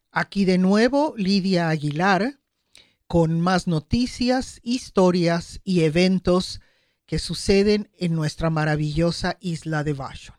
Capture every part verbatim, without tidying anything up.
Aquí de nuevo Lidia Aguilar con más noticias, historias y eventos que suceden en nuestra maravillosa isla de Vashon.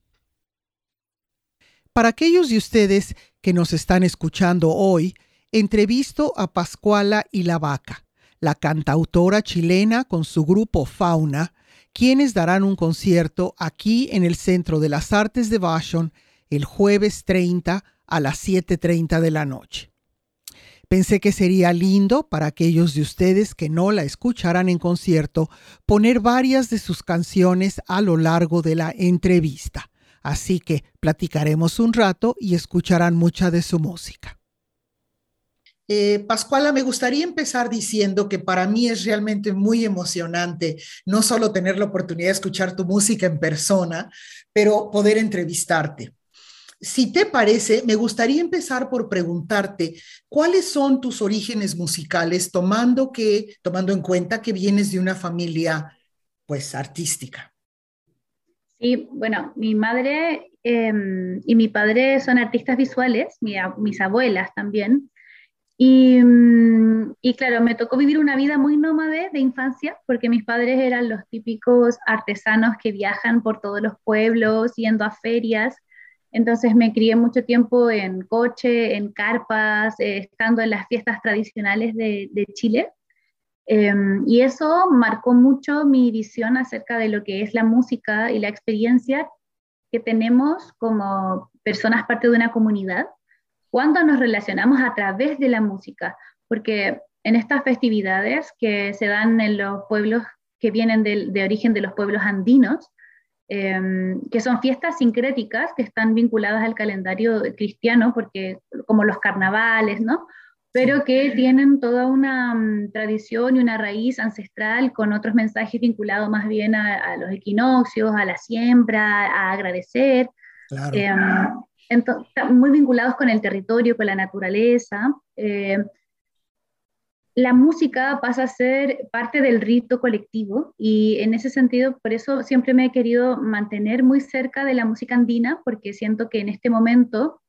Para aquellos de ustedes que nos están escuchando hoy, entrevisto a Pascuala y la Vaca, la cantautora chilena con su grupo Fauna, quienes darán un concierto aquí en el Centro de las Artes de Vashon el jueves treinta a las siete treinta de la noche. Pensé que sería lindo para aquellos de ustedes que no la escucharán en concierto poner varias de sus canciones a lo largo de la entrevista. Así que platicaremos un rato y escucharán mucha de su música. Eh, Pascuala, me gustaría empezar diciendo que para mí es realmente muy emocionante no solo tener la oportunidad de escuchar tu música en persona, pero poder entrevistarte. Si te parece, me gustaría empezar por preguntarte cuáles son tus orígenes musicales, tomando que, tomando en cuenta que vienes de una familia, pues, artística. Sí, bueno, mi madre eh, y mi padre son artistas visuales, mi mis abuelas también. Y, mm, y claro, me tocó vivir una vida muy nómade de infancia, porque mis padres eran los típicos artesanos que viajan por todos los pueblos, yendo a ferias. Entonces me crié mucho tiempo en coche, en carpas, eh, estando en las fiestas tradicionales de, de Chile. Eh, y eso marcó mucho mi visión acerca de lo que es la música y la experiencia que tenemos como personas parte de una comunidad cuando nos relacionamos a través de la música, porque en estas festividades que se dan en los pueblos que vienen de, de origen de los pueblos andinos, eh, que son fiestas sincréticas que están vinculadas al calendario cristiano, porque como los carnavales, ¿no? Pero que tienen toda una um, tradición y una raíz ancestral con otros mensajes vinculados más bien a, a los equinoccios, a la siembra, a agradecer. Claro. Eh, entonces, muy vinculados con el territorio, con la naturaleza. Eh, la música pasa a ser parte del rito colectivo y en ese sentido, por eso siempre me he querido mantener muy cerca de la música andina, porque siento que en este momento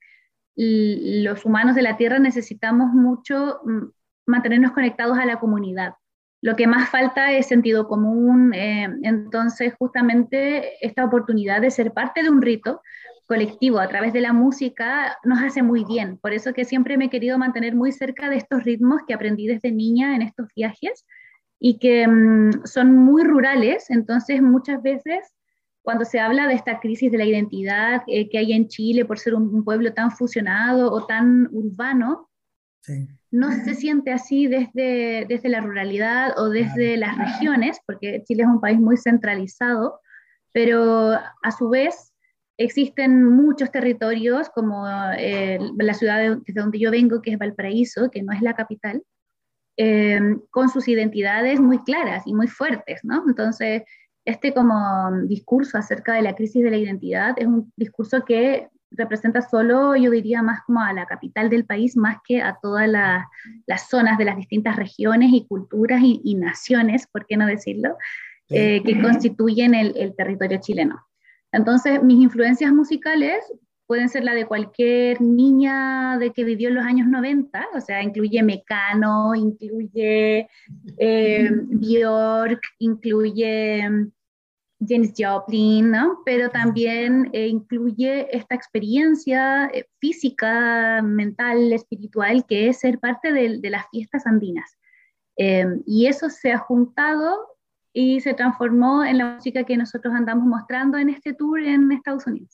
los humanos de la Tierra necesitamos mucho mantenernos conectados a la comunidad. Lo que más falta es sentido común, eh, entonces justamente esta oportunidad de ser parte de un rito colectivo a través de la música nos hace muy bien. Por eso que siempre me he querido mantener muy cerca de estos ritmos que aprendí desde niña en estos viajes y que mmm, son muy rurales, entonces muchas veces cuando se habla de esta crisis de la identidad eh, que hay en Chile por ser un, un pueblo tan fusionado o tan urbano, sí, no se siente así desde, desde la ruralidad o desde claro. las regiones, porque Chile es un país muy centralizado, pero a su vez existen muchos territorios como eh, la ciudad de, desde donde yo vengo, que es Valparaíso, que no es la capital, eh, con sus identidades muy claras y muy fuertes, ¿no? Entonces, este como discurso acerca de la crisis de la identidad es un discurso que representa solo, yo diría, más como a la capital del país, más que a todas la, las zonas de las distintas regiones y culturas y, y naciones, por qué no decirlo, sí. eh, que constituyen el, el territorio chileno. Entonces, mis influencias musicales pueden ser la de cualquier niña de que vivió en los años noventa, o sea, incluye Mecano, incluye eh, Björk, incluye Janis Joplin, ¿no? Pero también eh, incluye esta experiencia eh, física, mental, espiritual, que es ser parte de, de las fiestas andinas. Eh, y eso se ha juntado y se transformó en la música que nosotros andamos mostrando en este tour en Estados Unidos.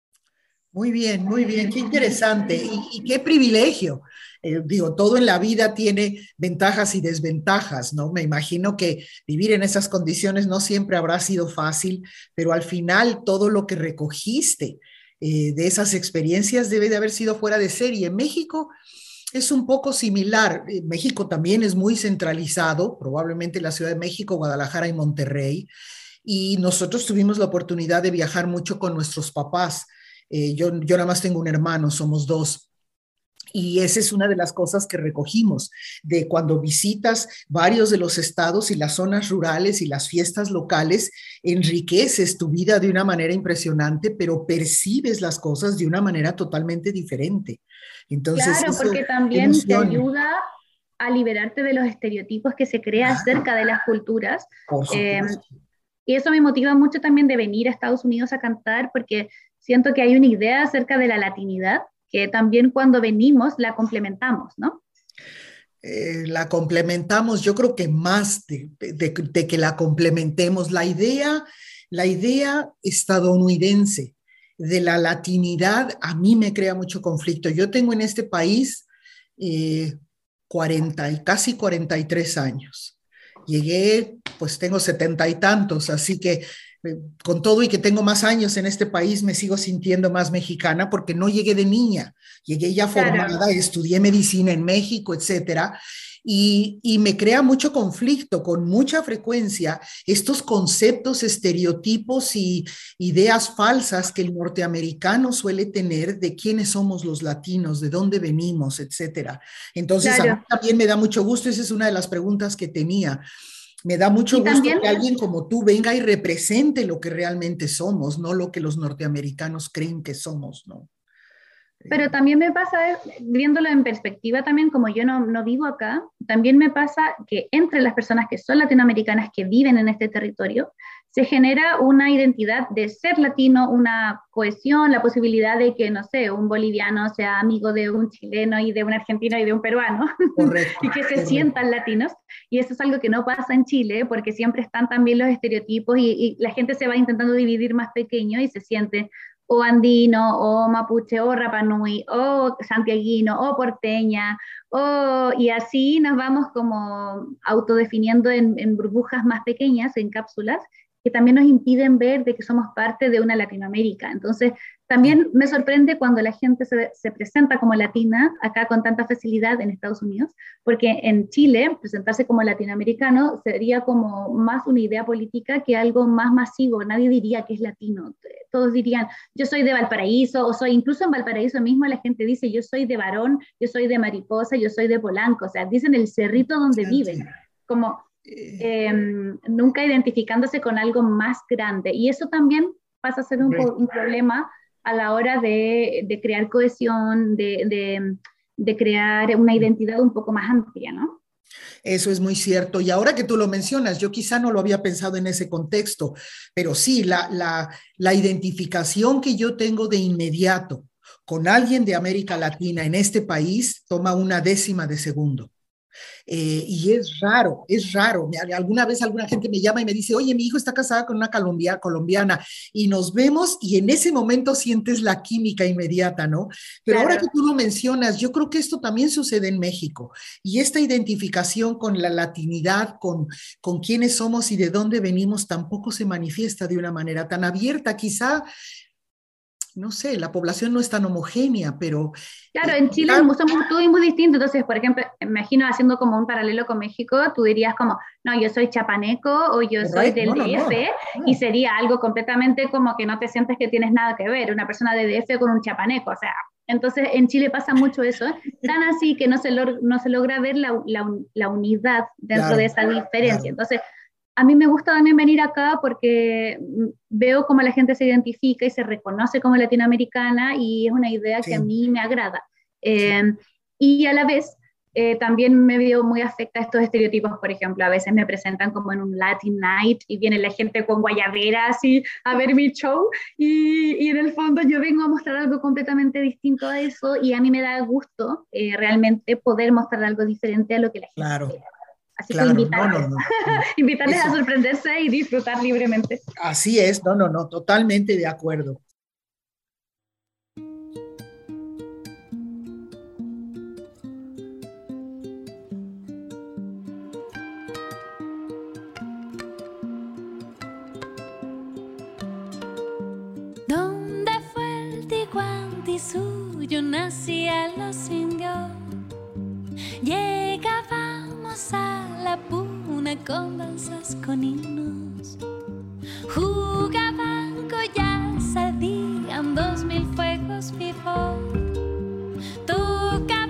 Muy bien, muy bien, qué interesante y, y qué privilegio. Eh, digo, todo en la vida tiene ventajas y desventajas, ¿no? Me imagino que vivir en esas condiciones no siempre habrá sido fácil, pero al final todo lo que recogiste eh, de esas experiencias debe de haber sido fuera de serie. México es un poco similar. México también es muy centralizado, probablemente la Ciudad de México, Guadalajara y Monterrey, y nosotros tuvimos la oportunidad de viajar mucho con nuestros papás. Eh, yo, yo nada más tengo un hermano, somos dos. Y esa es una de las cosas que recogimos de cuando visitas varios de los estados y las zonas rurales y las fiestas locales, enriqueces tu vida de una manera impresionante, pero percibes las cosas de una manera totalmente diferente. Entonces, Claro, eso porque también te emociona. ayuda a liberarte de los estereotipos que se crea Ah, acerca de las culturas. por Eh, supuesto. y eso me motiva mucho también de venir a Estados Unidos a cantar, porque siento que hay una idea acerca de la latinidad que también cuando venimos la complementamos, ¿no? Eh, la complementamos, yo creo que más de, de, de que la complementemos, la idea, la idea estadounidense de la latinidad a mí me crea mucho conflicto. Yo tengo en este país eh, cuarenta y casi cuarenta y tres años. Llegué, pues tengo setenta y tantos, así que eh, con todo y que tengo más años en este país, me sigo sintiendo más mexicana porque no llegué de niña, llegué ya Claro, formada, estudié medicina en México, etcétera. Y, y, me crea mucho conflicto con mucha frecuencia estos conceptos, estereotipos y ideas falsas que el norteamericano suele tener de quiénes somos los latinos, de dónde venimos, etcétera. Entonces, a mí claro. también me da mucho gusto, esa es una de las preguntas que tenía. Me da mucho Y gusto también que alguien como tú venga y represente lo que realmente somos, no lo que los norteamericanos creen que somos, ¿no? Pero Eh, también me pasa, eh, viéndolo en perspectiva también, como yo no, no vivo acá, también me pasa que entre las personas que son latinoamericanas que viven en este territorio, se genera una identidad de ser latino, una cohesión, la posibilidad de que, no sé, un boliviano sea amigo de un chileno y de un argentino y de un peruano, y correcto, que se correcto. sientan latinos. Y eso es algo que no pasa en Chile, porque siempre están también los estereotipos y, y la gente se va intentando dividir más pequeño y se siente o andino, o mapuche, o rapanui, o santiaguino, o porteña, o, y así nos vamos como autodefiniendo en, en burbujas más pequeñas, en cápsulas, que también nos impiden ver de que somos parte de una Latinoamérica. Entonces, Sí. también me sorprende cuando la gente se, se presenta como latina acá con tanta facilidad en Estados Unidos, porque en Chile presentarse como latinoamericano sería como más una idea política que algo más masivo. Nadie diría que es latino. Todos dirían, yo soy de Valparaíso, o soy, incluso en Valparaíso mismo la gente dice, yo soy de Barón, yo soy de Mariposa, yo soy de Polanco, o sea, dicen el cerrito donde viven, como Eh, eh, nunca identificándose con algo más grande. Y eso también pasa a ser un, un problema a la hora de, de crear cohesión, de, de, de, crear una identidad un poco más amplia, ¿no? Eso es muy cierto. Y ahora que tú lo mencionas, yo quizá no lo había pensado en ese contexto, pero sí, la, la, la identificación que yo tengo de inmediato con alguien de América Latina en este país toma una décima de segundo. Eh, y es raro, es raro. Alguna vez alguna gente me llama y me dice, oye, mi hijo está casada con una colombia, colombiana y nos vemos y en ese momento sientes la química inmediata, ¿no? Pero ahora que Claro. tú lo mencionas, yo creo que esto también sucede en México y esta identificación con la latinidad, con, con quiénes somos y de dónde venimos, tampoco se manifiesta de una manera tan abierta. Quizá no sé, la población no es tan homogénea, pero Claro, eh, en Chile ya, somos todos muy distintos. Entonces, por ejemplo, imagino haciendo como un paralelo con México, tú dirías como, no, yo soy chapaneco o yo soy correcto, del no, no, D F, no, y no, sería algo completamente como que no te sientes que tienes nada que ver, una persona de D F con un chapaneco. O sea, entonces en Chile pasa mucho eso, ¿eh? Tan así que no se, log no se logra ver la, la, la unidad dentro de claro, esa diferencia. claro, Entonces, a mí me gusta también venir acá porque veo cómo la gente se identifica y se reconoce como latinoamericana y es una idea que a sí, mí me agrada. sí, Eh, y a la vez eh, también me veo muy afecta a estos estereotipos, por ejemplo, a veces me presentan como en un Latin Night y viene la gente con guayabera así a ver mi show y, y en el fondo yo vengo a mostrar algo completamente distinto a eso y a mí me da gusto eh, realmente poder mostrar algo diferente a lo que la gente claro, espera. Así que claro, no, no, invitarles, no, no. invitarles a Eso, sorprenderse y disfrutar libremente. así es, no, no, no, totalmente de acuerdo. ¿Dónde fue el Tiguantisú? Yo nací a los indios. Llegábamos a la puna con danzas con himnos. Jugaban collas, ardían dos mil fuegos vivos. Tocaban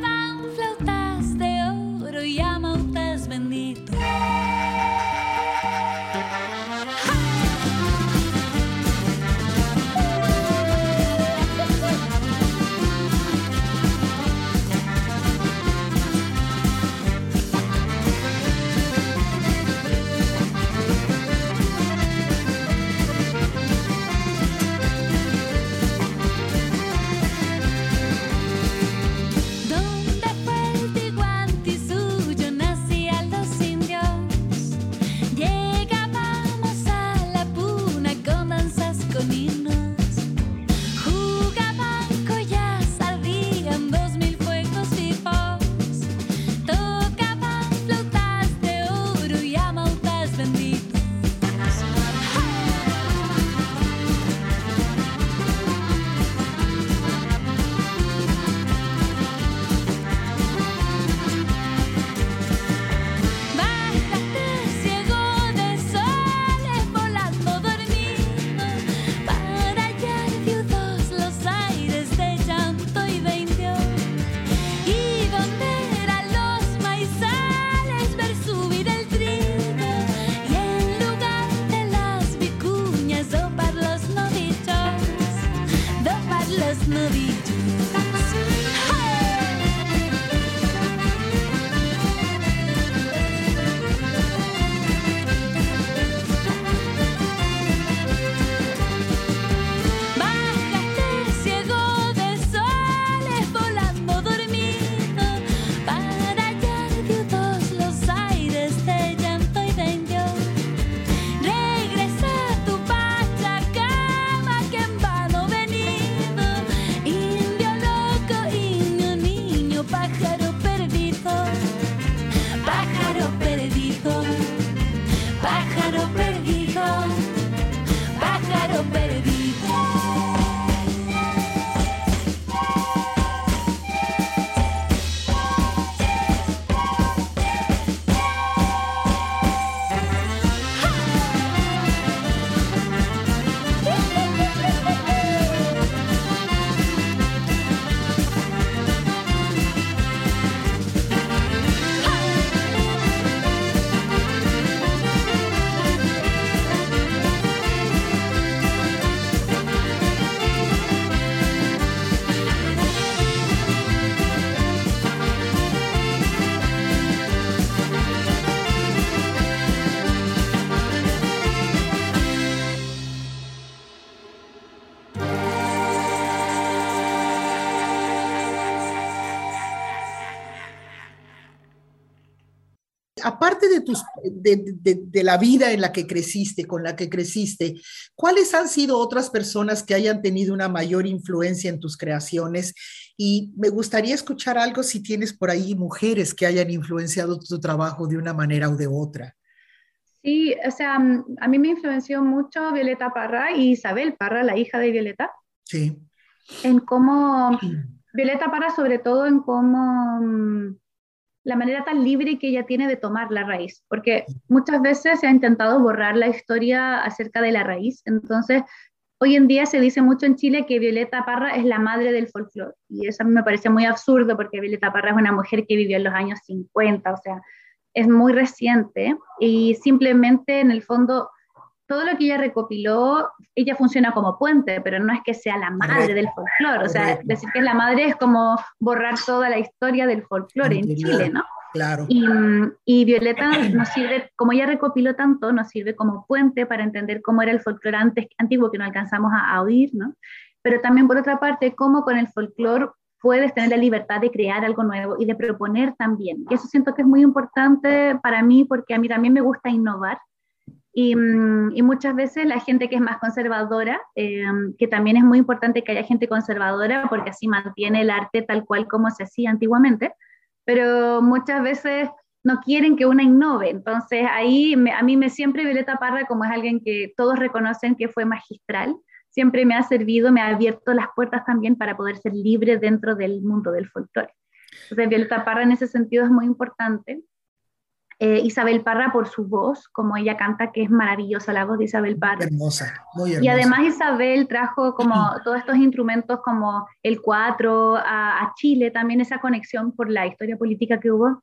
Aparte de, tus, de, de, de la vida en la que creciste, con la que creciste, ¿cuáles han sido otras personas que hayan tenido una mayor influencia en tus creaciones? Y me gustaría escuchar algo si tienes por ahí mujeres que hayan influenciado tu trabajo de una manera o de otra. Sí, o sea, mm, a mí me influenció mucho Violeta Parra y Isabel Parra, la hija de Violeta, Sí. en cómo, Violeta Parra sobre todo en cómo mm, la manera tan libre que ella tiene de tomar la raíz, porque muchas veces se ha intentado borrar la historia acerca de la raíz, entonces hoy en día se dice mucho en Chile que Violeta Parra es la madre del folclore, y eso a mí me parece muy absurdo porque Violeta Parra es una mujer que vivió en los años cincuenta, o sea, es muy reciente, y simplemente en el fondo todo lo que ella recopiló, ella funciona como puente, pero no es que sea la madre Correcto, del folclore, o sea, correcto. decir que es la madre es como borrar toda la historia del folclore en Chile, Anterior, ¿no? claro. Y, y Violeta nos sirve, como ella recopiló tanto, nos sirve como puente para entender cómo era el folclore antes, antiguo que no alcanzamos a, a oír, ¿no? Pero también, por otra parte, cómo con el folclore puedes tener la libertad de crear algo nuevo y de proponer también. Y eso siento que es muy importante para mí porque a mí también me gusta innovar. Y, mm, y muchas veces la gente que es más conservadora, eh, que también es muy importante que haya gente conservadora porque así mantiene el arte tal cual como se hacía antiguamente, pero muchas veces no quieren que una innove. Entonces ahí me, a mí me siempre Violeta Parra, como es alguien que todos reconocen que fue magistral, siempre me ha servido, me ha abierto las puertas también para poder ser libre dentro del mundo del folclore. Entonces Violeta Parra en ese sentido es muy importante. Eh, Isabel Parra por su voz, como ella canta, que es maravillosa la voz de Isabel Parra. Hermosa, muy Y hermosa. además Isabel trajo como todos estos instrumentos como el cuatro a, a Chile, también esa conexión por la historia política que hubo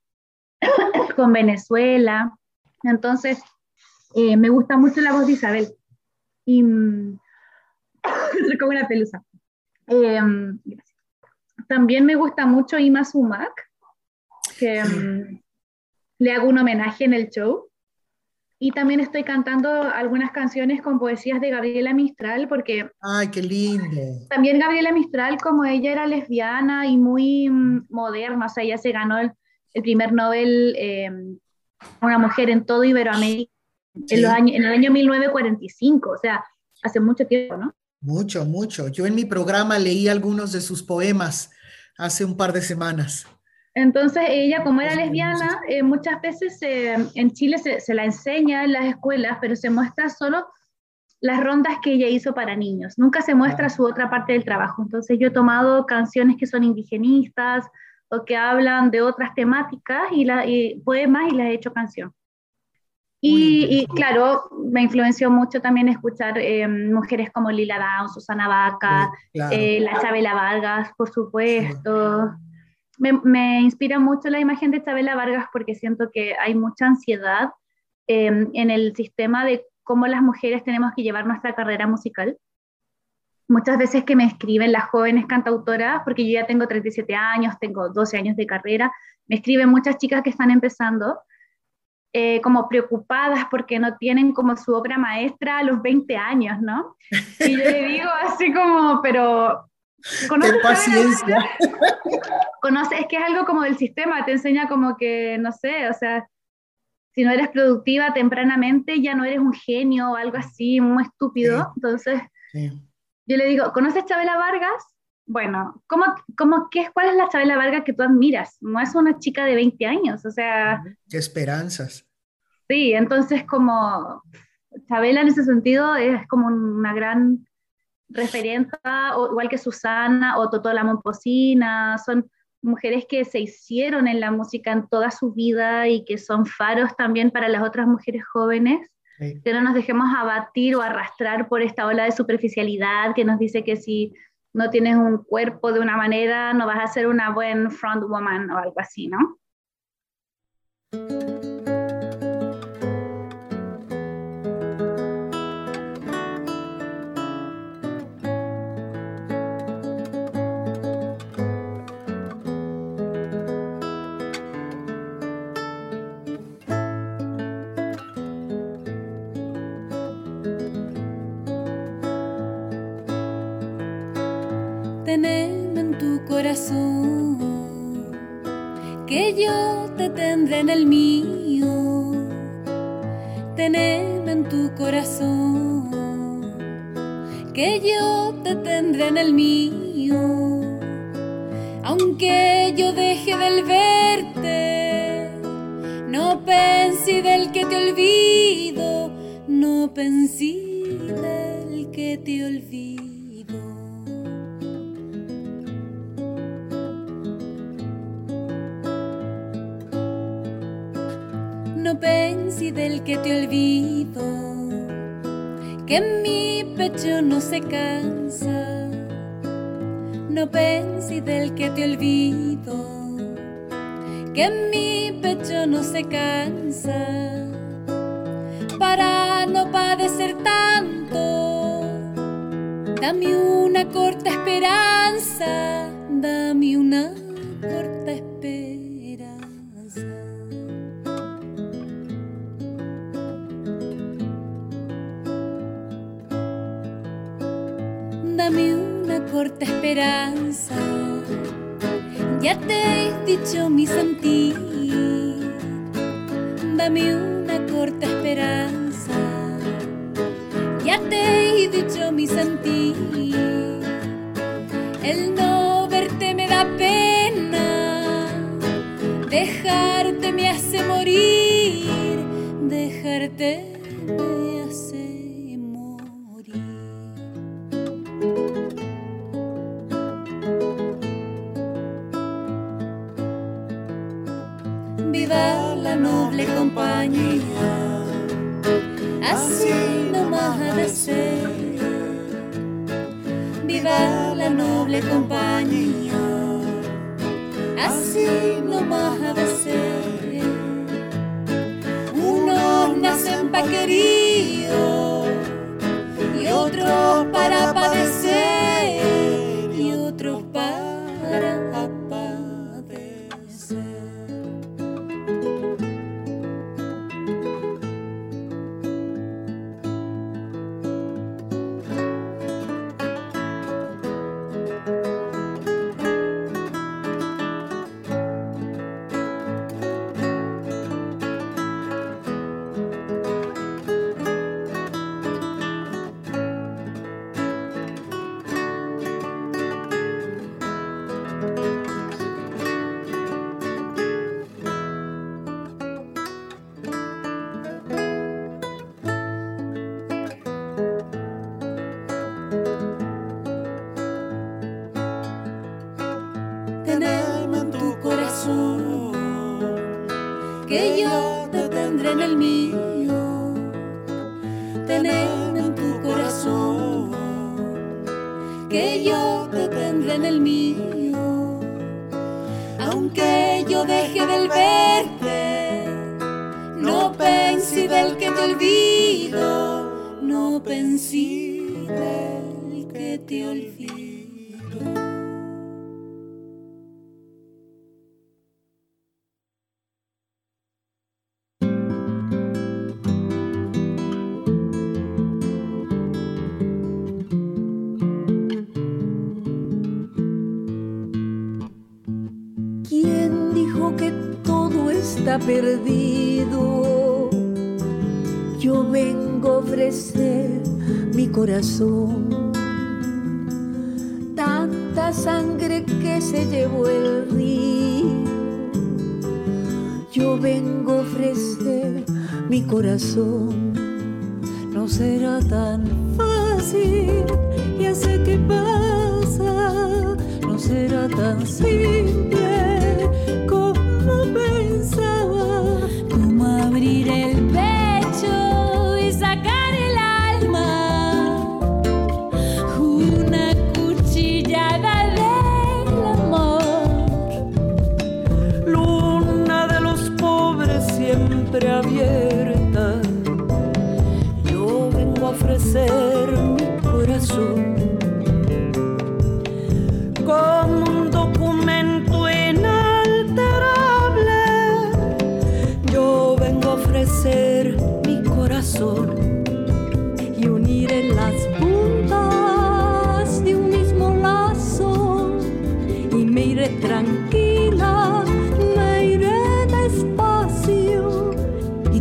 con Venezuela. Entonces, eh, me gusta mucho la voz de Isabel. Y mm, es como una pelusa. Eh, también me gusta mucho Ima Sumac, que mm, le hago un homenaje en el show. Y también estoy cantando algunas canciones con poesías de Gabriela Mistral, porque Ay, qué lindo. también Gabriela Mistral, como ella era lesbiana y muy mm, moderna, o sea, ella se ganó el, el primer Nobel, eh, una mujer en todo Iberoamérica en, los Sí, años, en el año mil novecientos cuarenta y cinco, o sea, hace mucho tiempo, ¿no? mucho, mucho. Yo en mi programa leí algunos de sus poemas hace un par de semanas. Entonces ella, como era Cosas lesbiana, hermosas. eh, muchas veces eh, en Chile se, se la enseña en las escuelas, pero se muestra solo las rondas que ella hizo para niños. Nunca se muestra su otra parte del trabajo. Entonces yo he tomado canciones que son indigenistas o que hablan de otras temáticas y, la, y poemas y las he hecho canción. Muy Y, y interesante. claro, me influenció mucho también escuchar eh, mujeres como Lila Downs, Susana Baca, Sí, claro. eh, la Chabela Vargas, por Sí. supuesto. Me, me inspira mucho la imagen de Chabela Vargas porque siento que hay mucha ansiedad eh, en el sistema de cómo las mujeres tenemos que llevar nuestra carrera musical. Muchas veces que me escriben las jóvenes cantautoras, porque yo ya tengo treinta y siete años, tengo doce años de carrera, me escriben muchas chicas que están empezando eh, como preocupadas porque no tienen como su obra maestra a los veinte años, ¿no? Y yo le digo así como, pero Ten ¿conoces Chabela paciencia. Vargas? Conoce, es que es algo como del sistema, te enseña como que, no sé, o sea, si no eres productiva tempranamente, ya no eres un genio o algo así, muy estúpido. Sí, Entonces, sí. yo le digo, ¿conoces Chabela Vargas? Bueno, ¿cómo, cómo, qué, ¿cuál es la Chabela Vargas que tú admiras? No es una chica de veinte años, o sea, Qué esperanzas. sí, entonces como Chabela en ese sentido es como una gran referente, o igual que Susana o Totó la Momposina, son mujeres que se hicieron en la música en toda su vida y que son faros también para las otras mujeres jóvenes, Sí. que no nos dejemos abatir o arrastrar por esta ola de superficialidad que nos dice que si no tienes un cuerpo de una manera no vas a ser una buena frontwoman o algo así, ¿no? Teneme en tu corazón, que yo te tendré en el mío, teneme en tu corazón, que yo te tendré en el mío, aunque yo deje del verte, no pensi del que te olvido, no pensi del que te olvido. No pensi del que te olvido, que en mi pecho no se cansa. No pensi del que te olvido, que en mi pecho no se cansa. Para no padecer tanto, dame una corta esperanza, dame una corta esperanza. Dame una corta esperanza, ya te he dicho mi sentir. Dame una corta esperanza, ya te he dicho mi sentir. El no verte me da pena, dejarte me hace morir, dejarte me hace morir. Viva la noble compañía, así nomás ha de ser. Viva la noble compañía, así nomás ha de ser. Unos nacen pa' queridos y otros para padecer, y otros para que yo te tendré en el mío, teneme en tu corazón, que yo te tendré en el mío, aunque yo deje del verte, no pensi del que te olvido, no pensi del que te olvido. Está perdido, yo vengo a ofrecer mi corazón, tanta sangre que se llevó el río, yo vengo a ofrecer mi corazón, no será tan fácil, ya sé qué pasa, no será tan simple como pensaba, como abrir el pecho y sacar el alma, una cuchillada del amor. Luna de los pobres siempre abierta, yo vengo a ofrecer mi corazón como un documento en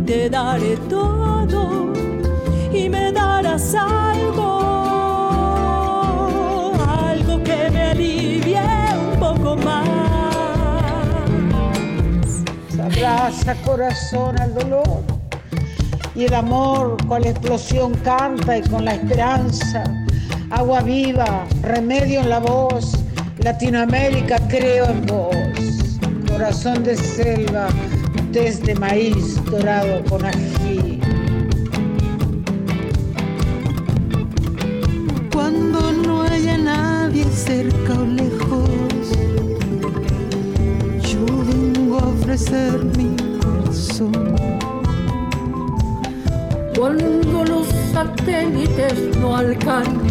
te daré todo y me darás algo, algo que me alivie un poco más. Abraza corazón al dolor y el amor con la explosión canta y con la esperanza. Agua viva, remedio en la voz, Latinoamérica creo en vos. Corazón de selva, desde maíz dorado con ají. Cuando no haya nadie cerca o lejos, yo vengo a ofrecer mi corazón. Cuando los satélites no alcancen,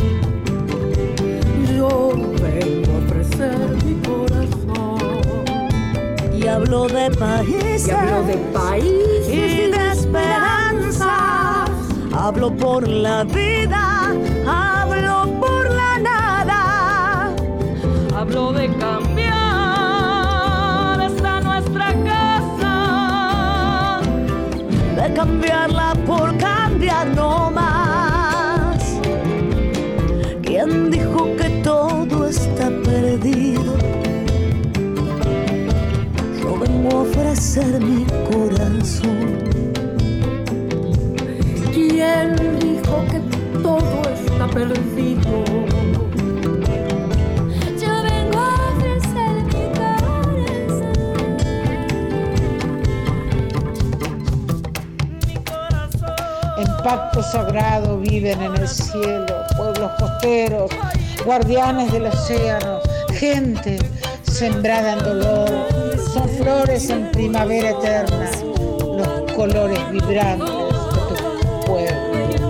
yo vengo a ofrecer mi corazón. Y hablo de países, y hablo de países y de esperanzas. Hablo por la vida, hablo por la nada. Hablo de cambiar esta nuestra casa, de cambiarla por cambiar no más. ¿Quién dijo que todo está perdido? Yo vengo a ofrecer mi corazón. ¿Quién dijo que todo está perdido? Yo vengo a ofrecer mi corazón. En pacto sagrado viven en el cielo pueblos costeros, guardianes del océano, gente sembrada en dolor. Son flores en primavera eterna, los colores vibrantes de tu pueblo.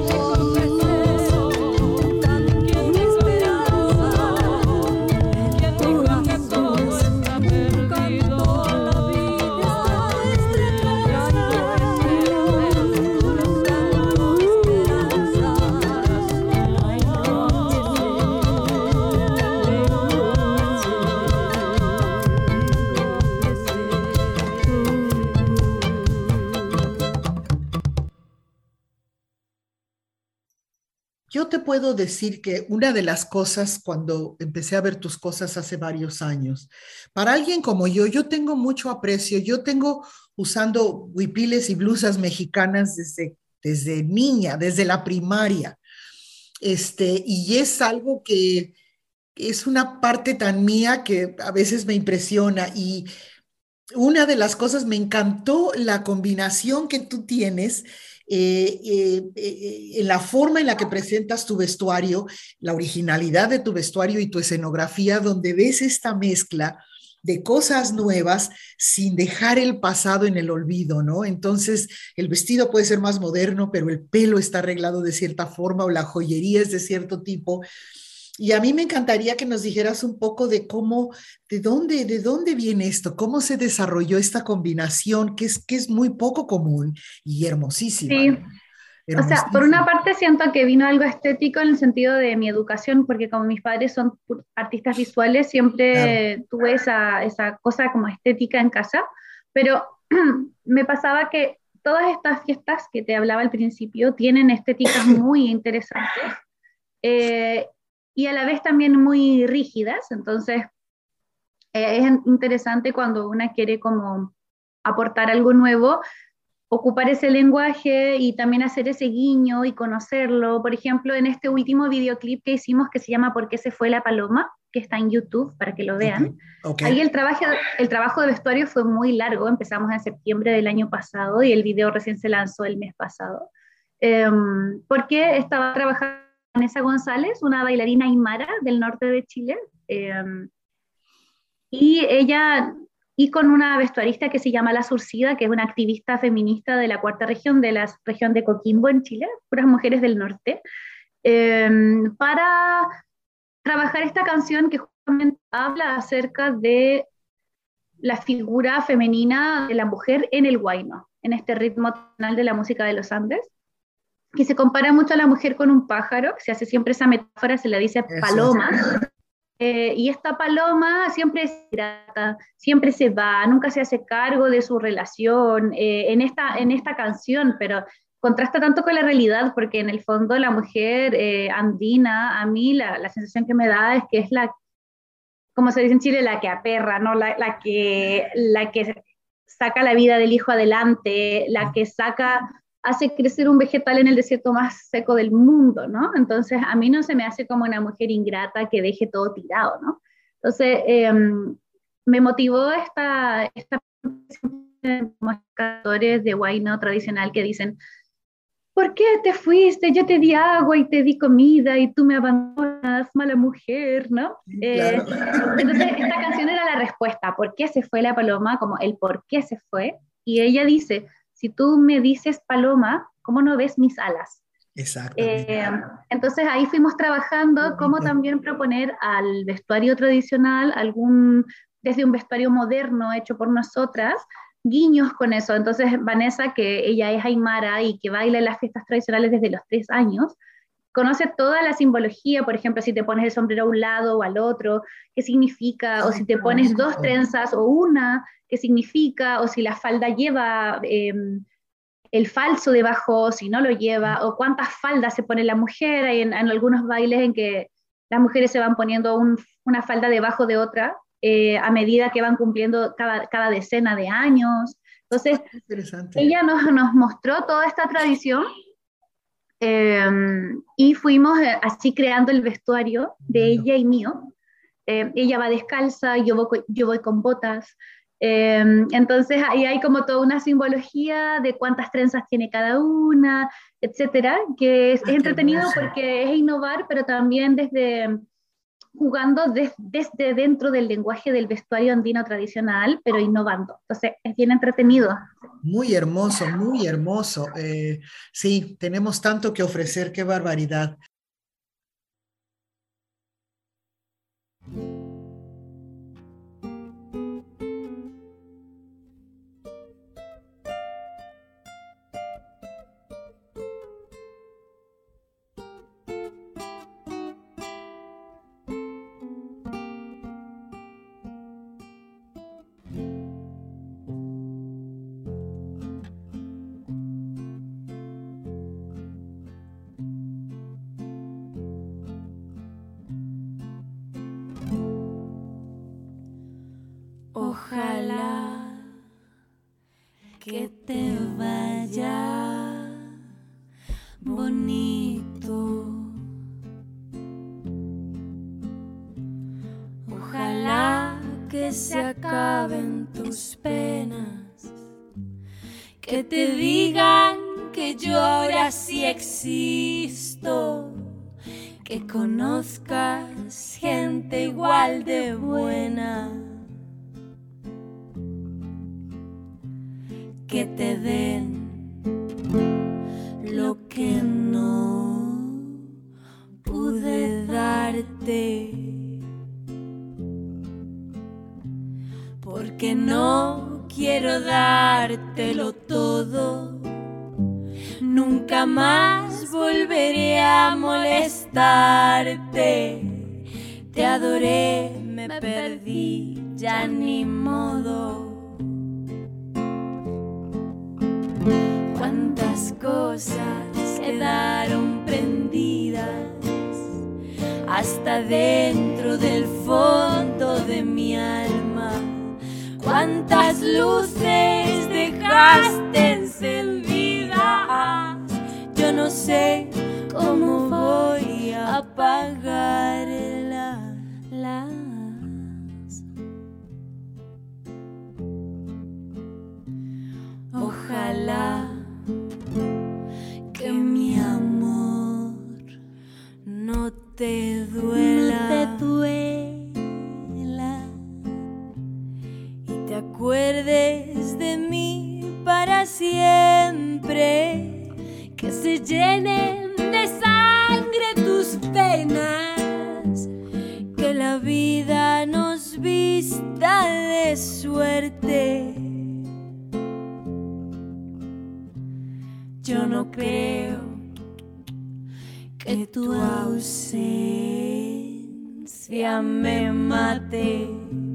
Yo te puedo decir que una de las cosas cuando empecé a ver tus cosas hace varios años, para alguien como yo, yo tengo mucho aprecio, yo tengo usando huipiles y blusas mexicanas desde, desde niña, desde la primaria, este, y es algo que es una parte tan mía que a veces me impresiona y una de las cosas, me encantó la combinación que tú tienes eh, eh, eh, en la forma en la que presentas tu vestuario, la originalidad de tu vestuario y tu escenografía, donde ves esta mezcla de cosas nuevas sin dejar el pasado en el olvido, ¿no? Entonces, el vestido puede ser más moderno, pero el pelo está arreglado de cierta forma o la joyería es de cierto tipo. Y a mí me encantaría que nos dijeras un poco de cómo, de dónde, de dónde viene esto, cómo se desarrolló esta combinación, que es, que es muy poco común y hermosísima. Sí. ¿No? Hermosísima. O sea, por una parte siento que vino algo estético en el sentido de mi educación, porque como mis padres son artistas visuales, siempre claro. tuve esa, esa cosa como estética en casa, pero me pasaba que todas estas fiestas que te hablaba al principio tienen estéticas muy interesantes, eh, y a la vez también muy rígidas, entonces eh, es interesante cuando una quiere como aportar algo nuevo, ocupar ese lenguaje y también hacer ese guiño y conocerlo. Por ejemplo, en este último videoclip que hicimos que se llama ¿Por qué se fue la paloma?, que está en YouTube para que lo vean. Okay. Okay. Ahí el trabajo, el trabajo de vestuario fue muy largo, empezamos en septiembre del año pasado y el video recién se lanzó el mes pasado, eh, porque estaba trabajando Vanessa González, una bailarina aymara del norte de Chile, eh, y ella, y con una vestuarista que se llama La Surcida, que es una activista feminista de la cuarta región, de la región de Coquimbo en Chile, puras mujeres del norte, eh, para trabajar esta canción que justamente habla acerca de la figura femenina de la mujer en el huayno, en este ritmo tonal de la música de los Andes, que se compara mucho a la mujer con un pájaro, que se hace siempre esa metáfora, se le dice paloma, Eh, y esta paloma siempre es grata, siempre se va, nunca se hace cargo de su relación eh, en, esta, en esta canción, pero contrasta tanto con la realidad, porque en el fondo la mujer eh, andina, a mí la, la sensación que me da es que es la, como se dice en Chile, la que aperra, ¿no? La, la, que, la que saca la vida del hijo adelante, la que saca, hace crecer un vegetal en el desierto más seco del mundo, ¿no? Entonces, a mí no se me hace como una mujer ingrata que deje todo tirado, ¿no? Entonces, eh, me motivó esta, esta como cantores de huayno tradicional que dicen, ¿por qué te fuiste? Yo te di agua y te di comida y tú me abandonas, mala mujer, ¿no? Claro. Eh, entonces, esta canción era la respuesta, ¿por qué se fue la paloma? Como el por qué se fue. Y ella dice, si tú me dices paloma, ¿cómo no ves mis alas? Exactamente. Eh, entonces ahí fuimos trabajando cómo también proponer al vestuario tradicional, algún, desde un vestuario moderno hecho por nosotras, guiños con eso. Entonces Vanessa, que ella es aymara y que baila en las fiestas tradicionales desde los tres años, conoce toda la simbología, por ejemplo, si te pones el sombrero a un lado o al otro, qué significa, o si te pones dos trenzas o una, qué significa, o si la falda lleva eh, el falso debajo, si no lo lleva, o cuántas faldas se pone la mujer. Hay en, en algunos bailes en que las mujeres se van poniendo un, una falda debajo de otra eh, a medida que van cumpliendo cada, cada decena de años. Entonces, interesante. Ella nos, nos mostró toda esta tradición eh, y fuimos eh, así creando el vestuario de ella y mío. Eh, ella va descalza, yo voy, yo voy con botas. Eh, entonces ahí hay como toda una simbología de cuántas trenzas tiene cada una, etcétera, que es, Ah, es entretenido hermoso. porque es innovar, pero también desde jugando des, desde dentro del lenguaje del vestuario andino tradicional, pero innovando. Entonces es bien entretenido. Muy hermoso, muy hermoso. Eh, sí, tenemos tanto que ofrecer, qué barbaridad. Ojalá que te vaya bonito. Ojalá que se acaben tus penas, que te digan que yo ahora sí existo, que conozcas gente igual de buena, que te den lo que no pude darte, porque no quiero dártelo todo. Nunca más volveré a molestarte. Te adoré, me perdí, ya ni modo. Cuántas cosas quedaron prendidas hasta dentro del fondo de mi alma. Cuántas luces dejaste encendidas. Yo no sé cómo voy a apagarlas. Ojalá que mi amor no te duela, no te duela, y te acuerdes de mí para siempre, que se llenen de sangre tus venas, que la vida nos vista de suerte. Yo no creo que tu ausencia ansia me mate.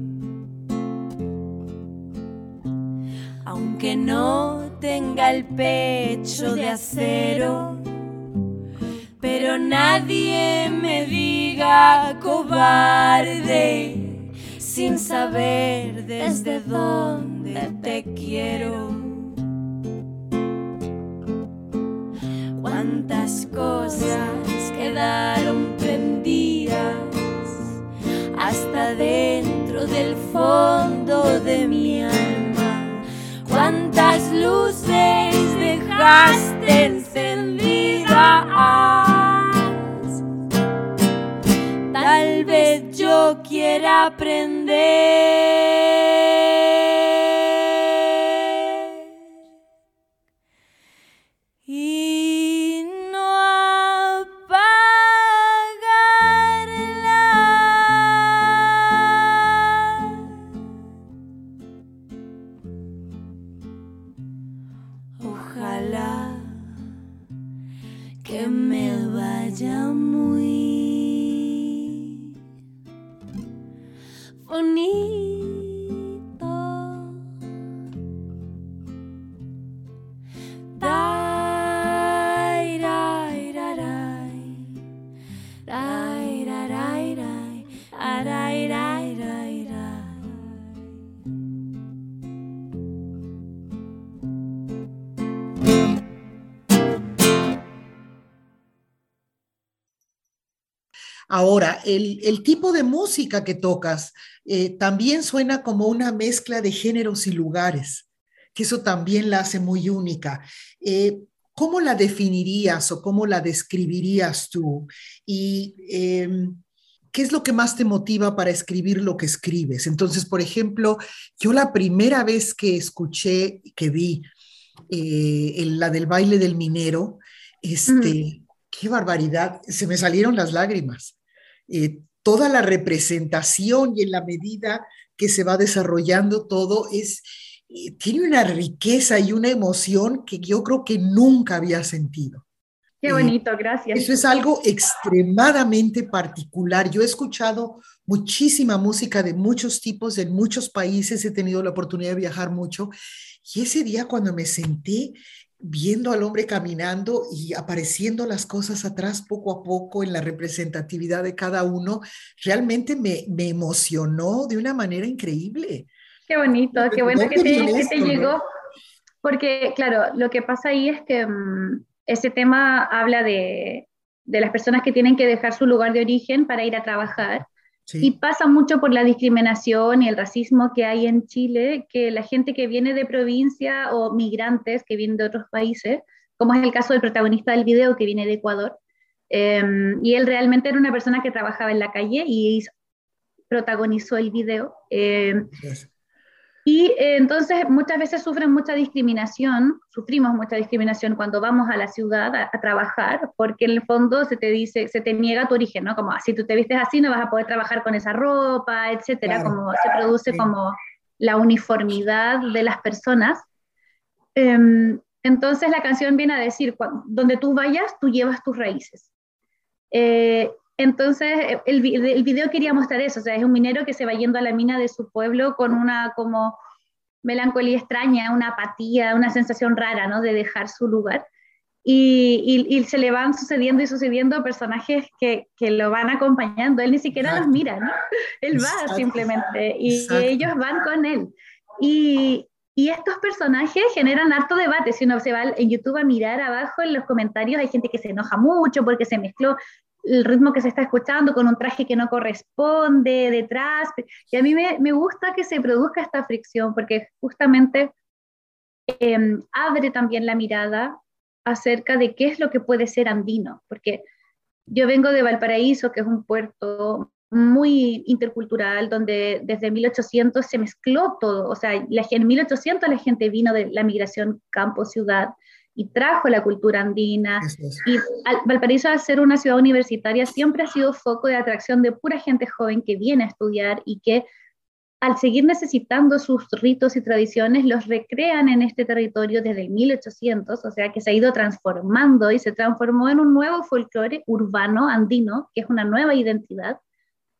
Aunque no tenga el pecho de acero, pero nadie me diga cobarde, sin saber desde dónde te quiero. Cuántas cosas quedaron prendidas hasta dentro del fondo de mi alma. Cuántas luces dejaste encendidas. Tal vez yo quiera aprender y no apagarla. Ojalá que me vaya muy bonito. Dai, dai, dai, dai, dai, dai, dai, dai, dai, dai, dai. Ahora, el, el tipo de música que tocas eh, también suena como una mezcla de géneros y lugares, que eso también la hace muy única. Eh, ¿Cómo la definirías o cómo la describirías tú? Y eh, ¿qué es lo que más te motiva para escribir lo que escribes? Entonces, por ejemplo, yo la primera vez que escuché, que vi eh, el- la del baile del minero, este, Mm. qué barbaridad, se me salieron las lágrimas. Eh, toda la representación y en la medida que se va desarrollando todo es, eh, tiene una riqueza y una emoción que yo creo que nunca había sentido. Qué Eh, bonito, gracias. Eso es algo extremadamente particular. Yo he escuchado muchísima música de muchos tipos, en muchos países, he tenido la oportunidad de viajar mucho, y ese día cuando me senté viendo al hombre caminando y apareciendo las cosas atrás poco a poco en la representatividad de cada uno, realmente me, me emocionó de una manera increíble. Qué bonito, ¿De qué bueno que dónde te, viene que te esto, no? llegó. Porque, claro, lo que pasa ahí es que mm, ese tema habla de, de las personas que tienen que dejar su lugar de origen para ir a trabajar. Y Sí, pasa mucho por la discriminación y el racismo que hay en Chile, que la gente que viene de provincia o migrantes que vienen de otros países, como es el caso del protagonista del video que viene de Ecuador, eh, y él realmente era una persona que trabajaba en la calle y hizo- protagonizó el video. eh, gracias. y eh, entonces muchas veces sufren mucha discriminación, sufrimos mucha discriminación cuando vamos a la ciudad a, a trabajar, porque en el fondo se te dice, se te niega tu origen, ¿no? Como "Ah, si tú te vistes así no vas a poder trabajar con esa ropa, etcétera", Claro, como se produce sí, como la uniformidad de las personas. Em, entonces la canción viene a decir, "Cuan- donde tú vayas, tú llevas tus raíces". Eh, entonces, el, vi- el video quería mostrar eso, o sea, es un minero que se va yendo a la mina de su pueblo con una como melancolía extraña, una apatía, una sensación rara, ¿no? De dejar su lugar. Y, y, y se le van sucediendo y sucediendo personajes que, que lo van acompañando. Él ni siquiera los exacto, mira, ¿no? Él va exacto, simplemente y exacto. ellos van con él. Y, y estos personajes generan harto debate. Si uno se va en YouTube a mirar abajo en los comentarios, hay gente que se enoja mucho porque se mezcló el ritmo que se está escuchando con un traje que no corresponde detrás. Y a mí me, me gusta que se produzca esta fricción porque justamente eh, abre también la mirada acerca de qué es lo que puede ser andino, porque yo vengo de Valparaíso, que es un puerto muy intercultural, donde desde mil ochocientos se mezcló todo, o sea, la, en mil ochocientos la gente vino de la migración campo-ciudad y trajo la cultura andina, Eso es. y al, Valparaíso, al ser una ciudad universitaria, siempre ha sido foco de atracción de pura gente joven que viene a estudiar y que al seguir necesitando sus ritos y tradiciones, los recrean en este territorio desde el mil ochocientos, o sea que se ha ido transformando y se transformó en un nuevo folclore urbano andino, que es una nueva identidad,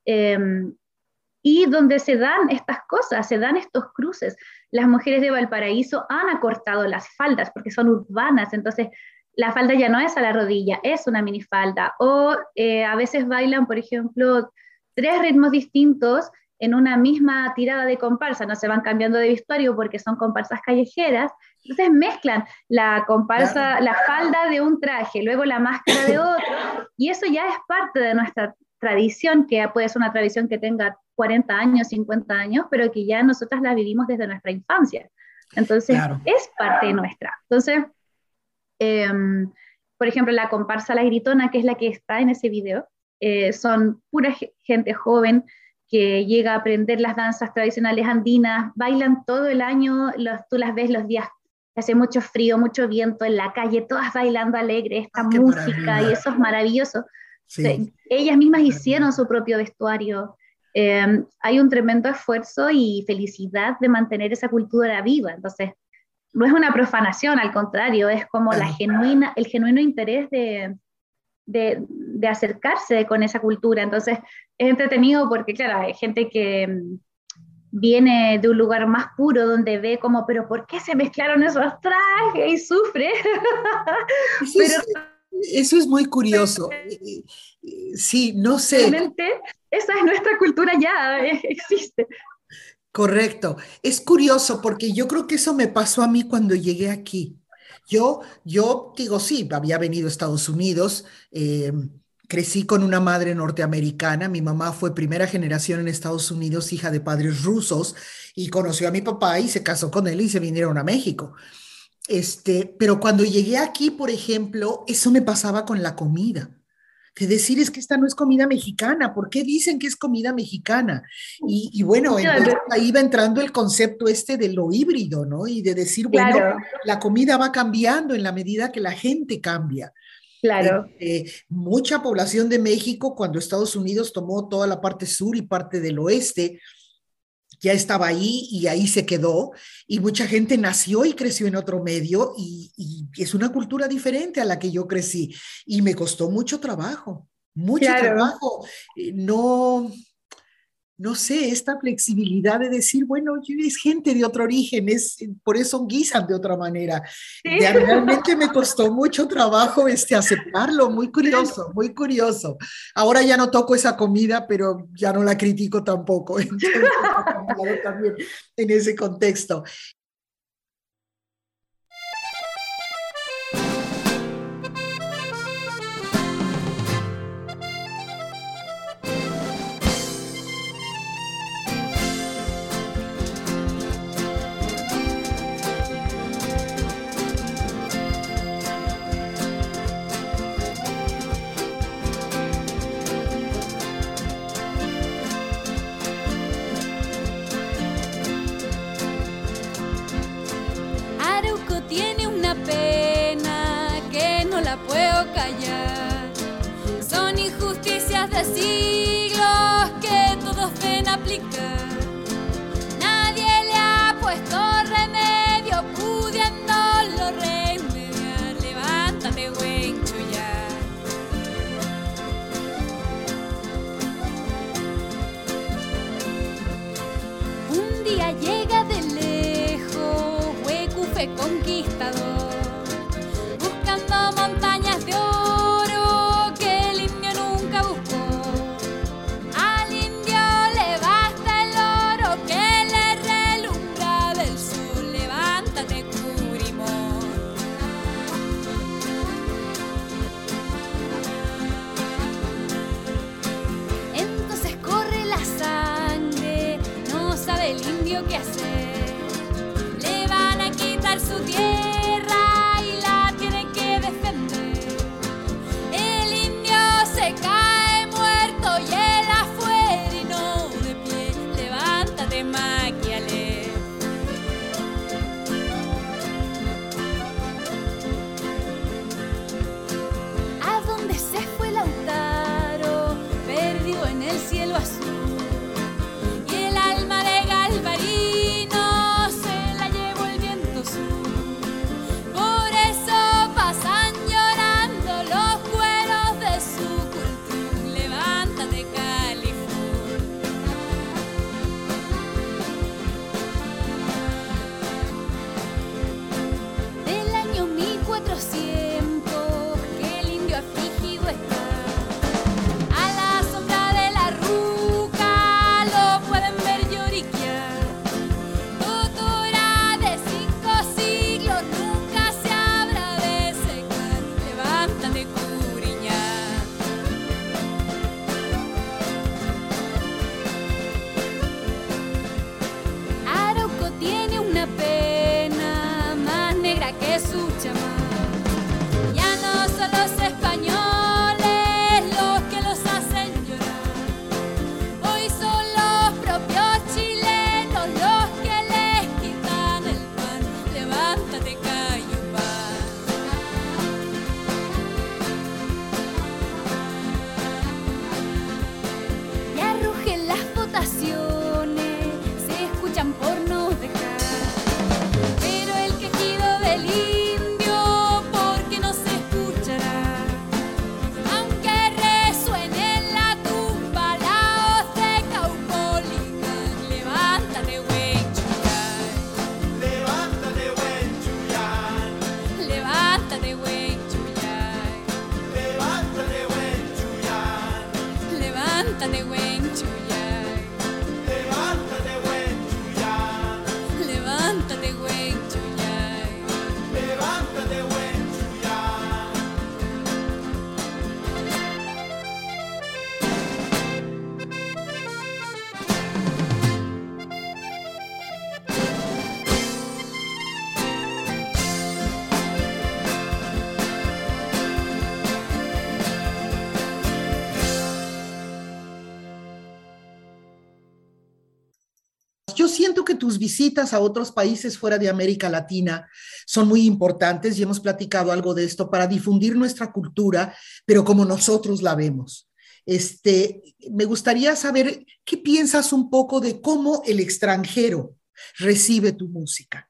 Eh, y donde se dan estas cosas, se dan estos cruces. Las mujeres de Valparaíso han acortado las faldas porque son urbanas, entonces la falda ya no es a la rodilla, es una minifalda. O eh, a veces bailan, por ejemplo, tres ritmos distintos en una misma tirada de comparsa, no se van cambiando de vestuario porque son comparsas callejeras, entonces mezclan la comparsa, la falda de un traje, luego la máscara de otro, y eso ya es parte de nuestra tradición, que puede ser una tradición que tenga cuarenta años, cincuenta años, pero que ya nosotras la vivimos desde nuestra infancia. Entonces, claro, es parte nuestra. Entonces, eh, por ejemplo, la comparsa La Gritona, que es la que está en ese video, eh, son pura gente joven que llega a aprender las danzas tradicionales andinas, bailan todo el año, los, tú las ves los días que hace mucho frío, mucho viento en la calle, todas bailando alegre, esta ah, música, maravilla. Y eso es maravilloso. Sí. O sea, ellas mismas hicieron su propio vestuario. Eh, hay un tremendo esfuerzo y felicidad de mantener esa cultura viva. Entonces, no es una profanación, al contrario, es como claro. la genuina, el genuino interés de, de, de acercarse con esa cultura. Entonces, es entretenido porque, claro, hay gente que viene de un lugar más puro donde ve como, pero ¿por qué se mezclaron esos trajes? Y sufre. Sí, pero, sí. Eso es muy curioso. Sí, no sé. Realmente, esa es nuestra cultura ya, existe. Correcto. Es curioso porque yo creo que eso me pasó a mí cuando llegué aquí. Yo, yo digo, sí, había venido a Estados Unidos, eh, crecí con una madre norteamericana, mi mamá fue primera generación en Estados Unidos, hija de padres rusos, y conoció a mi papá y se casó con él y se vinieron a México. Este, pero cuando llegué aquí, por ejemplo, eso me pasaba con la comida. De decir, es que esta no es comida mexicana, ¿por qué dicen que es comida mexicana? Y, y bueno, entonces ahí va entrando el concepto este de lo híbrido, ¿no? Y de decir, bueno, claro, la comida va cambiando en la medida que la gente cambia. Claro. Eh, eh, mucha población de México, cuando Estados Unidos tomó toda la parte sur y parte del oeste, ya estaba ahí y ahí se quedó, y mucha gente nació y creció en otro medio, y, y es una cultura diferente a la que yo crecí, y me costó mucho trabajo, mucho claro. trabajo, no, no sé, esta flexibilidad de decir, bueno, es gente de otro origen, es, por eso guisan de otra manera. ¿Sí? Ya, realmente me costó mucho trabajo este, aceptarlo, muy curioso, muy curioso. Ahora ya no toco esa comida, pero ya no la critico tampoco, entonces he cambiado también en ese contexto. Siglos que todos ven aplicar. Nadie le ha puesto remedio, pudiéndolo remediar. Levántate, güencho, ya. Un día llega de lejos, Huecufe conquistador, buscando montañas de oro que el indio nunca buscó. Al indio le basta el Yo siento que tus visitas a otros países fuera de América Latina son muy importantes y hemos platicado algo de esto para difundir nuestra cultura, pero como nosotros la vemos. Este, me gustaría saber qué piensas un poco de cómo el extranjero recibe tu música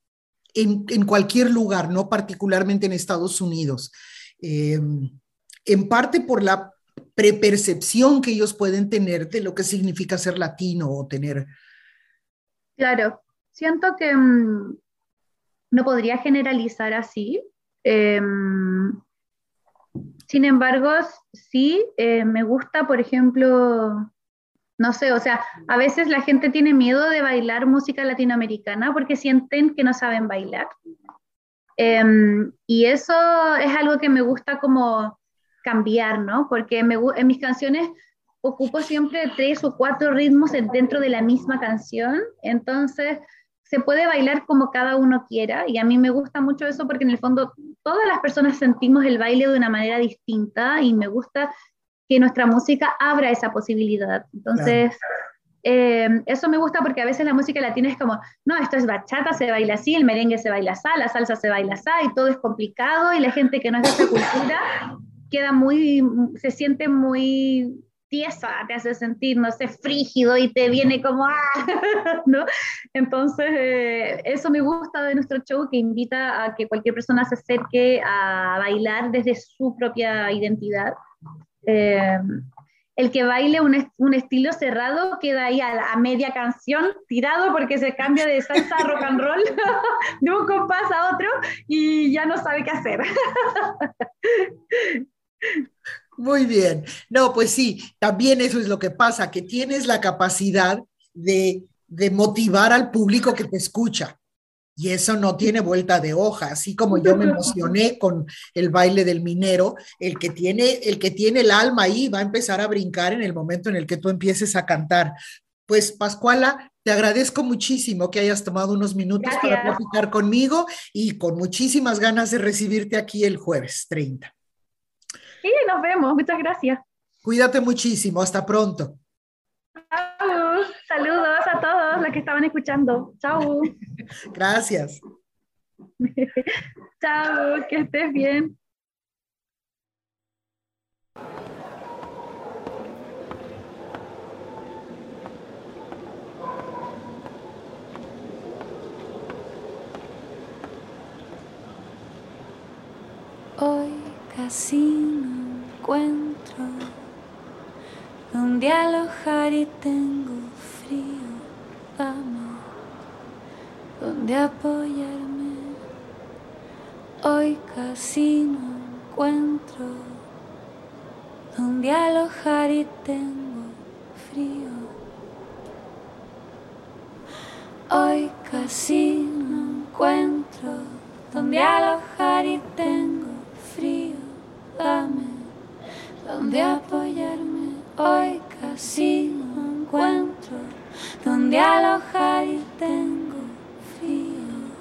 en, en cualquier lugar, no particularmente en Estados Unidos. Eh, en parte por la prepercepción que ellos pueden tener de lo que significa ser latino o tener... Claro, siento que mmm, no podría generalizar así. Eh, sin embargo, sí, eh, me gusta, por ejemplo, no sé, o sea, a veces la gente tiene miedo de bailar música latinoamericana porque sienten que no saben bailar. Eh, y eso es algo que me gusta como cambiar, ¿no? Porque me, en mis canciones ocupo siempre tres o cuatro ritmos dentro de la misma canción, entonces se puede bailar como cada uno quiera, y a mí me gusta mucho eso porque en el fondo todas las personas sentimos el baile de una manera distinta, y me gusta que nuestra música abra esa posibilidad. Entonces, claro. eh, eso me gusta porque a veces la música latina es como, no, esto es bachata, se baila así, el merengue se baila así, la salsa se baila así, y todo es complicado, y la gente que no es de esa cultura queda muy, se siente muy... tiesa, te hace sentir, no sé, frígido y te viene como, ¡ah! ¿no? Entonces, eh, eso me gusta de nuestro show, que invita a que cualquier persona se acerque a bailar desde su propia identidad. Eh, el que baile un, est un estilo cerrado queda ahí a, a media canción tirado porque se cambia de salsa a rock and roll de un compás a otro y ya no sabe qué hacer. Muy bien. No, pues sí, también eso es lo que pasa, que tienes la capacidad de, de motivar al público que te escucha. Y eso no tiene vuelta de hoja. Así como yo me emocioné con el baile del minero, el que tiene, el que tiene el alma ahí va a empezar a brincar en el momento en el que tú empieces a cantar. Pues, Pascuala, te agradezco muchísimo que hayas tomado unos minutos Gracias. Para platicar conmigo, y con muchísimas ganas de recibirte aquí el jueves treinta. Sí, nos vemos. Muchas gracias. Cuídate muchísimo. Hasta pronto. Chao. Saludos a todos los que estaban escuchando. Chao. Gracias. Chao. Que estés bien. Hoy casi no encuentro donde alojar y tengo frío, dame donde apoyarme. Hoy casi no encuentro donde alojar y tengo frío. Hoy casi no encuentro donde alojar y tengo frío. Dame donde apoyarme. Hoy casi no encuentro donde alojar y tengo frío.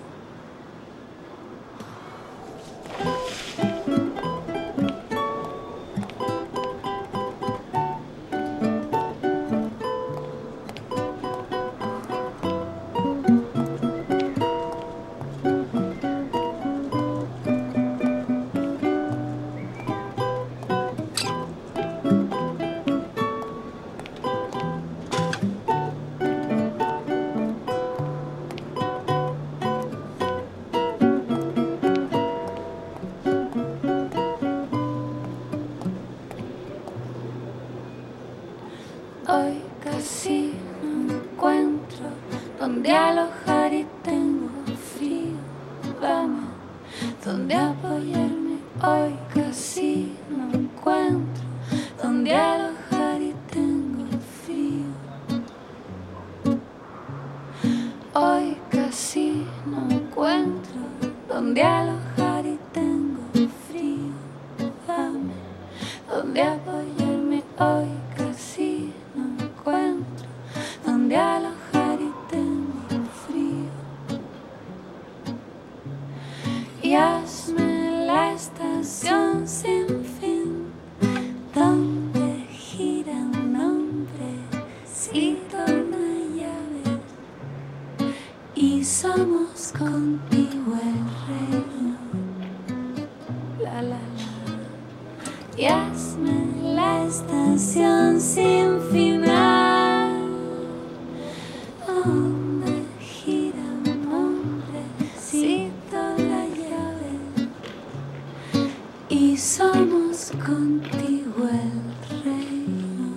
Hoy casi no encuentro donde alojar y tengo frío. Dame donde apoyarme. Hoy casi no encuentro donde alojar y tengo frío. Hoy casi no encuentro donde alojar y tengo frío. Dame donde apoyarme. Hoy casi no encuentro donde alojar y tengo frío. Y hazme la estación sin fin, donde gira un hombrecito, una llave, y somos contigo el reino. La la la. Y hazme la estación sin final, donde gira un hombrecito, la llave, y somos contigo el reino.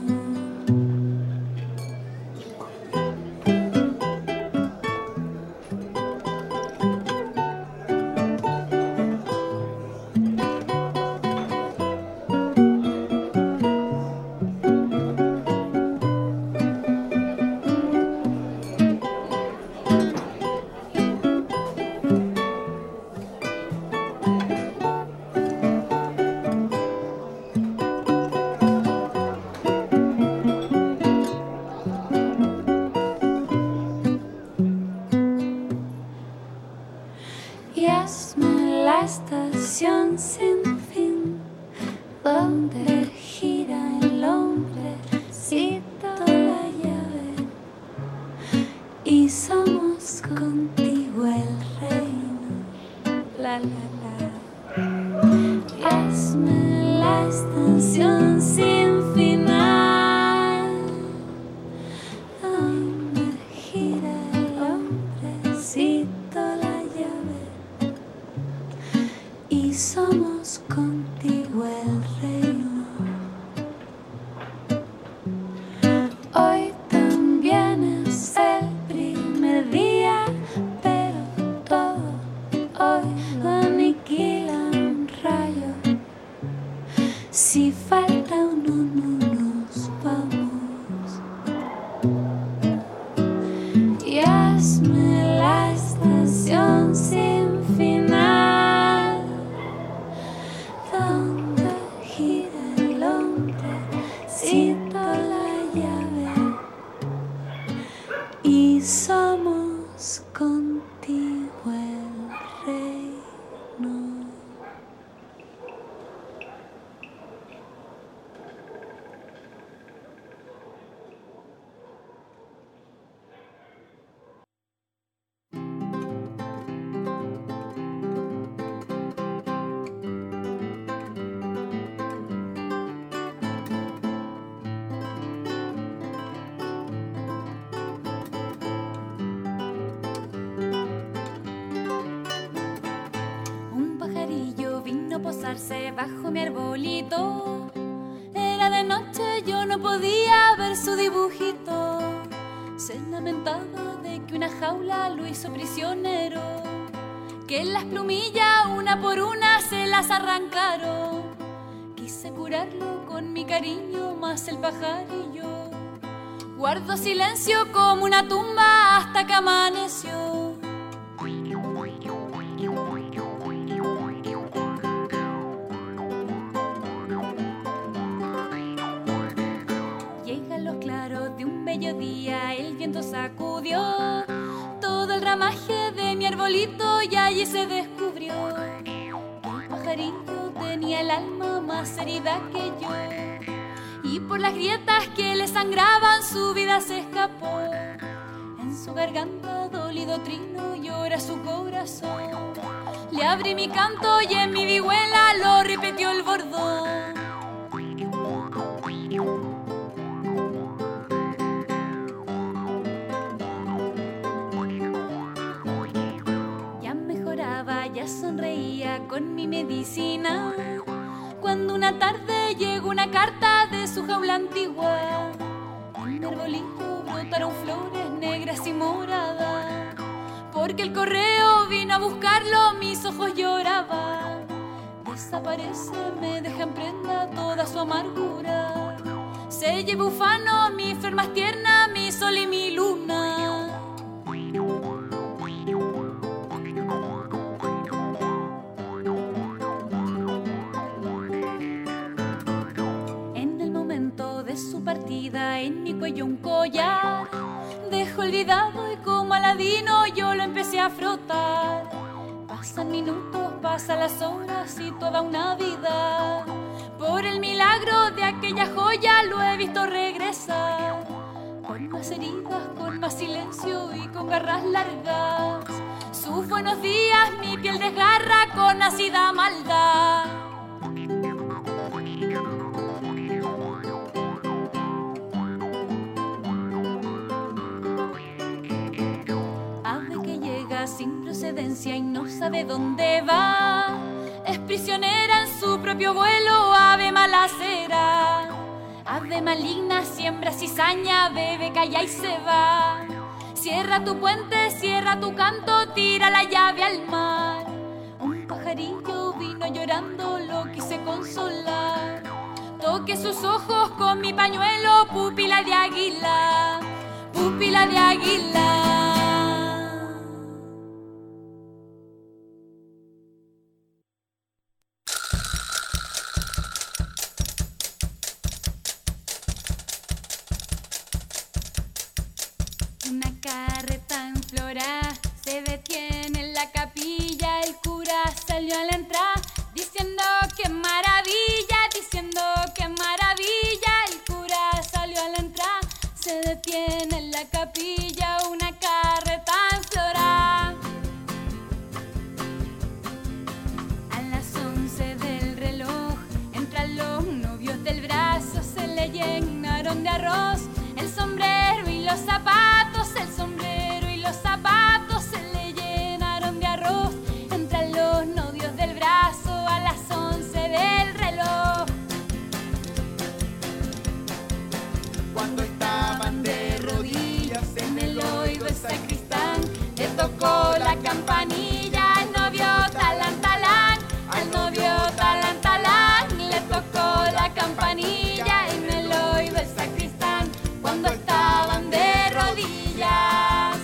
Y hazme la estación sin fin, donde gira el hombrecito, la llave, y somos contigo el reino. La la la. Y hazme la estación sin final, donde gira el hombrecito, la llave, y somos contigo el reino. Hoy también es el primer día, pero todo hoy lo aniquila un rayo. Si falta uno, no nos vamos. Y hazme la estación sin final, donde gira el hombrecito, la llave, y somos contigo el reino. Un pajarillo vino a posarse bajo mi arbolito. Era de noche, yo no podía ver su dibujito. Se lamentaba de que una jaula lo hizo prisionero. que las plumillas una por una se las arrancaron. Quise curarlo con mi cariño, más el pajarillo guardo silencio como una tumba hasta que amaneció. Llegan los claros de un bello día, el viento sacudió todo el ramaje de mi arbolito y allí se descubrió que el pajarillo tenía el alma más herida que yo, y por las grietas que le sangraban su vida se escapó. En su garganta dolido trino llora su corazón. Le abrí mi canto y en mi vihuela lo repitió el bordón. Ya mejoraba, ya sonreía con mi medicina, cuando una tarde llegó una carta de su jaula antigua. En mi arbolito brotaron flores negras y moradas, porque el correo vino a buscarlo, mis ojos lloraban. Desaparece, me deja en prenda toda su amargura. Se lleva ufano, mi flor más tierna, mi sol y mi luna. Su partida en mi cuello un collar dejó olvidado y como Aladino yo lo empecé a frotar. Pasan minutos, pasan las horas y toda una vida, por el milagro de aquella joya lo he visto regresar. Con más heridas, con más silencio y con garras largas, sus buenos días mi piel desgarra con ácida maldad. Sin procedencia y no sabe dónde va, es prisionera en su propio vuelo, ave malacera. Ave maligna, siembra cizaña, bebe, calla y se va. Cierra tu puente, cierra tu canto, tira la llave al mar. Un pajarillo vino llorando, lo quise consolar. Toqué sus ojos con mi pañuelo, pupila de águila, pupila de águila. Una carreta en flora se detiene en la capilla, el cura salió a la entrada diciendo qué maravilla, diciendo qué maravilla. El cura salió a la entrada, se detiene en la capilla, una carreta en flora. A las once del reloj entran los novios del brazo, se le llenaron de arroz el sombrero y los zapatos, el sombrero y los zapatos se le llenaron de arroz. Entran los novios del brazo a las once del reloj. Cuando estaban de rodillas en el oído el sacristán, le tocó la campanilla al novio talán talán, al novio talán talán, le tocó la campanilla en el oído el sacristán. Cuando estaban de rodillas,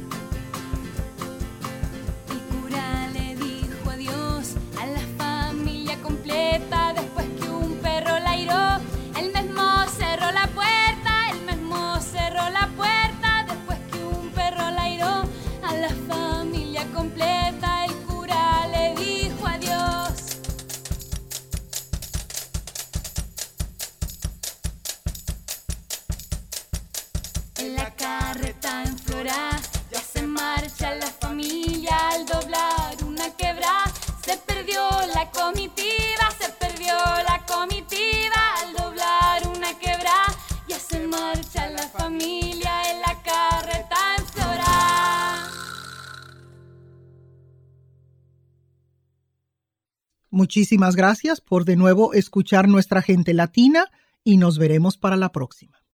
el cura le dijo adiós a la familia completa después que un perro la hirió. Él mismo cerró la puerta, él mismo cerró la puerta después que un perro la hirió. A la familia completa el cura le dijo adiós. En la carreta en flora ya se marcha la familia, al doblar una quebrada se perdió la comitiva, se perdió la comitiva. Al doblar una quebrada ya se marcha la familia en la carreta en flora. Muchísimas gracias por de nuevo escuchar Nuestra Gente Latina y nos veremos para la próxima.